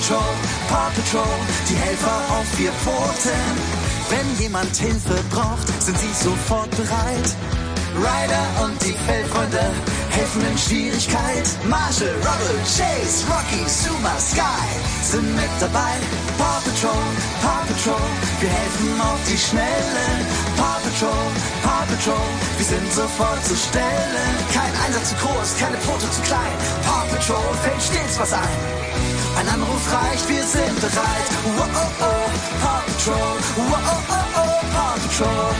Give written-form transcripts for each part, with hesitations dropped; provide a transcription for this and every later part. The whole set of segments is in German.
Paw Patrol, die Helfer auf 4 Pfoten. Wenn jemand Hilfe braucht, sind sie sofort bereit. Ryder und die Fellfreunde helfen in Schwierigkeit. Marshall, Rubble, Chase, Rocky, Zuma, Sky sind mit dabei. Paw Patrol, wir helfen auf die Schnelle. Paw Patrol, wir sind sofort zur Stelle. Kein Einsatz zu groß, keine Pfote zu klein. Paw Patrol, fällt stets was ein. Ein Anruf reicht, wir sind bereit. Wow, oh, oh, Paw Patrol, wow, oh, oh, oh, Paw Patrol.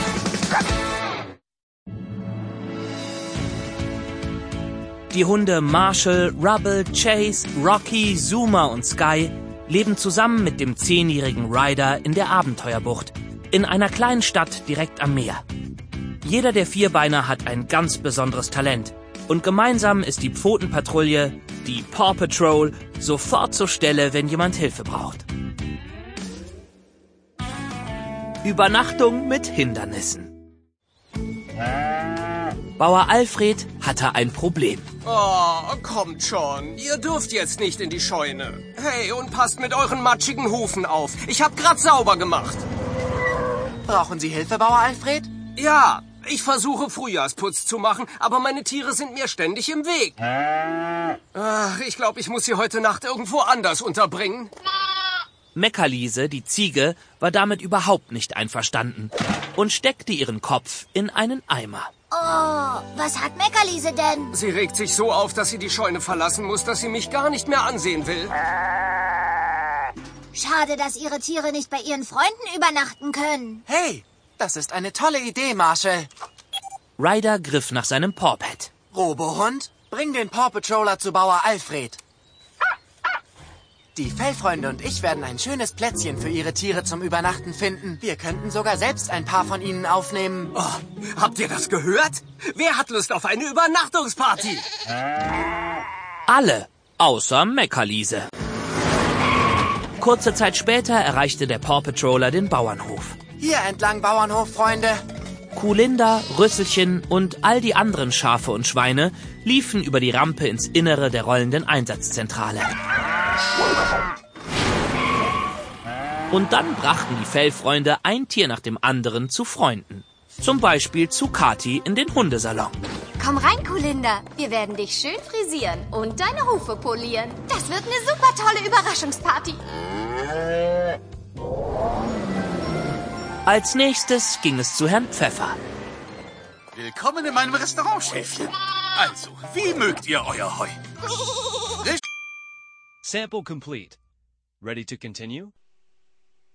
Die Hunde Marshall, Rubble, Chase, Rocky, Zuma und Sky leben zusammen mit dem 10-jährigen Ryder in der Abenteuerbucht, in einer kleinen Stadt direkt am Meer. Jeder der Vierbeiner hat ein ganz besonderes Talent und gemeinsam ist die Pfotenpatrouille, die Paw Patrol, sofort zur Stelle, wenn jemand Hilfe braucht. Übernachtung mit Hindernissen. Bauer Alfred hatte ein Problem. Oh, kommt schon. Ihr dürft jetzt nicht in die Scheune. Hey, und passt mit euren matschigen Hufen auf. Ich hab grad sauber gemacht. Brauchen Sie Hilfe, Bauer Alfred? Ja, ich versuche Frühjahrsputz zu machen, aber meine Tiere sind mir ständig im Weg. Ach, ich glaube, ich muss sie heute Nacht irgendwo anders unterbringen. Meckerliese, die Ziege, war damit überhaupt nicht einverstanden und steckte ihren Kopf in einen Eimer. Oh, was hat Meckerliese denn? Sie regt sich so auf, dass sie die Scheune verlassen muss, dass sie mich gar nicht mehr ansehen will. Schade, dass Ihre Tiere nicht bei Ihren Freunden übernachten können. Hey, das ist eine tolle Idee, Marshall. Ryder griff nach seinem Pawpad. Robohund, bring den Paw Patroller zu Bauer Alfred. Die Fellfreunde und ich werden ein schönes Plätzchen für ihre Tiere zum Übernachten finden. Wir könnten sogar selbst ein paar von ihnen aufnehmen. Oh, habt ihr das gehört? Wer hat Lust auf eine Übernachtungsparty? Alle, außer Meckerliese. Kurze Zeit später erreichte der Paw Patroller den Bauernhof. Hier entlang, Bauernhof, Freunde. Kulinda, Rüsselchen und all die anderen Schafe und Schweine liefen über die Rampe ins Innere der rollenden Einsatzzentrale. Und dann brachten die Fellfreunde ein Tier nach dem anderen zu Freunden. Zum Beispiel zu Kathi in den Hundesalon. Komm rein, Kulinda. Wir werden dich schön frisieren und deine Hufe polieren. Das wird eine super tolle Überraschungsparty. Als nächstes ging es zu Herrn Pfeffer. Willkommen in meinem Restaurant, Schäfchen. Also, wie mögt ihr euer Heu? Sample complete. Ready to continue?